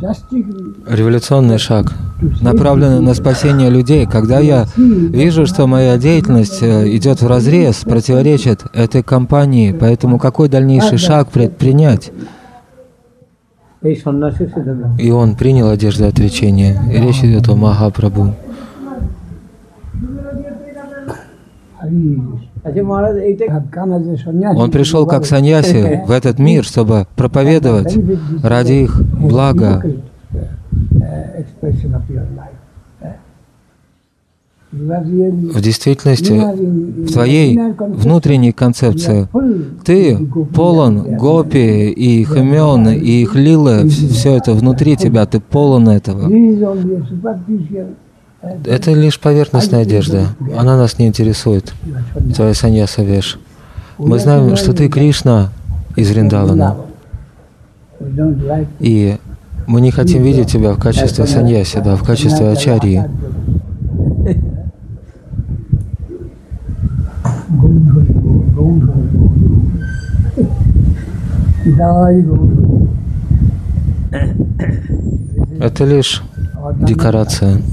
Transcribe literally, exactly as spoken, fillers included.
революционный шаг, направленный на спасение людей. Когда я вижу, что моя деятельность идет вразрез, противоречит этой кампании, поэтому какой дальнейший шаг предпринять? И он принял одежду отречения. И речь идет о Махапрабху. Он пришел как саньяси в этот мир, чтобы проповедовать ради их блага. В действительности, в твоей внутренней концепции ты полон гопи и их имен, и их лилы, все это внутри тебя, ты полон этого. Это лишь поверхностная одежда, она нас не интересует, твоя саньяса веш. Мы знаем, что ты Кришна из Вриндавана, и мы не хотим видеть тебя в качестве саньяси, да, в качестве ачарьи. Это лишь декорация.